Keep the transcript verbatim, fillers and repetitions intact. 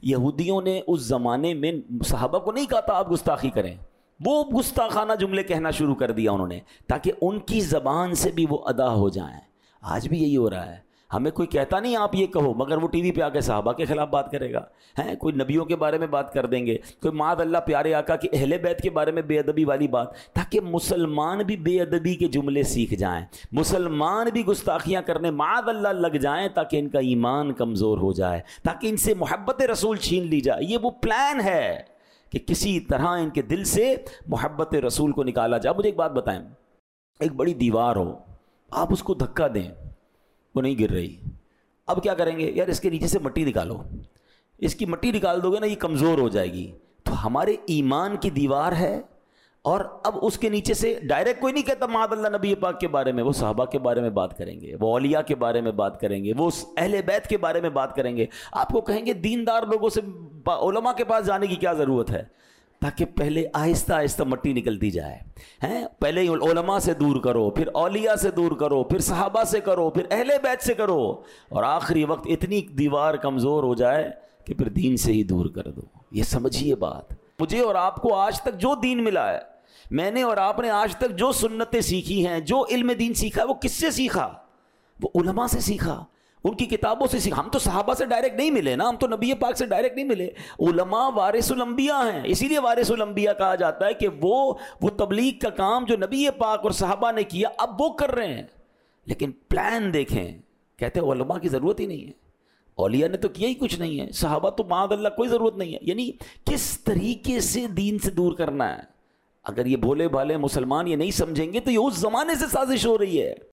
یہودیوں نے اس زمانے میں صحابہ کو نہیں کہا تھا آپ گستاخی کریں، وہ گستاخانہ جملے کہنا شروع کر دیا انہوں نے تاکہ ان کی زبان سے بھی وہ ادا ہو جائیں۔ آج بھی یہی ہو رہا ہے، ہمیں کوئی کہتا نہیں آپ یہ کہو، مگر وہ ٹی وی پہ آ کے صحابہ کے خلاف بات کرے گا، ہیں کوئی نبیوں کے بارے میں بات کر دیں گے، کوئی معاذ اللہ پیارے آقا کی اہل بیت کے بارے میں بے ادبی والی بات، تاکہ مسلمان بھی بے ادبی کے جملے سیکھ جائیں، مسلمان بھی گستاخیاں کرنے معاذ اللہ لگ جائیں، تاکہ ان کا ایمان کمزور ہو جائے، تاکہ ان سے محبت رسول چھین لی جائے۔ یہ وہ پلان ہے کہ کسی طرح ان کے دل سے محبت رسول کو نکالا جائے۔ مجھے ایک بات بتائیں، ایک بڑی دیوار ہو، آپ اس کو دھکا دیں، وہ نہیں گر رہی، اب کیا کریں گے؟ یار اس کے نیچے سے مٹی نکالو، اس کی مٹی نکال دو گے نا یہ کمزور ہو جائے گی۔ تو ہمارے ایمان کی دیوار ہے، اور اب اس کے نیچے سے ڈائریکٹ کوئی نہیں کہتا معاذ اللہ نبی پاک کے بارے میں، وہ صحابہ کے بارے میں بات کریں گے، وہ اولیاء کے بارے میں بات کریں گے، وہ اہل بیت کے بارے میں بات کریں گے۔ آپ کو کہیں گے دیندار لوگوں سے علماء کے پاس جانے کی کیا ضرورت ہے؟ تاکہ پہلے آہستہ آہستہ مٹی نکلتی جائے، ہیں پہلے علماء سے دور کرو، پھر اولیاء سے دور کرو، پھر صحابہ سے کرو، پھر اہل بیت سے کرو، اور آخری وقت اتنی دیوار کمزور ہو جائے کہ پھر دین سے ہی دور کر دو۔ یہ سمجھیے بات، مجھے اور آپ کو آج تک جو دین ملا ہے، میں نے اور آپ نے آج تک جو سنتیں سیکھی ہیں، جو علم دین سیکھا ہے، وہ کس سے سیکھا؟ وہ علماء سے سیکھا، ان کی کتابوں سے سیکھا۔ ہم تو صحابہ سے ڈائریکٹ نہیں ملے نا، ہم تو نبی پاک سے ڈائریکٹ نہیں ملے۔ علماء وارث الانبیاء ہیں، اسی لیے وارث الانبیاء کہا جاتا ہے کہ وہ وہ تبلیغ کا کام جو نبی پاک اور صحابہ نے کیا اب وہ کر رہے ہیں۔ لیکن پلان دیکھیں، کہتے ہیں علماء کی ضرورت ہی نہیں ہے، اولیاء نے تو کیا ہی کچھ نہیں ہے، صحابہ تو معاذ اللہ کوئی ضرورت نہیں ہے۔ یعنی کس طریقے سے دین سے دور کرنا ہے۔ اگر یہ بھولے بھالے مسلمان یہ نہیں سمجھیں گے تو یہ اس زمانے سے سازش ہو رہی ہے۔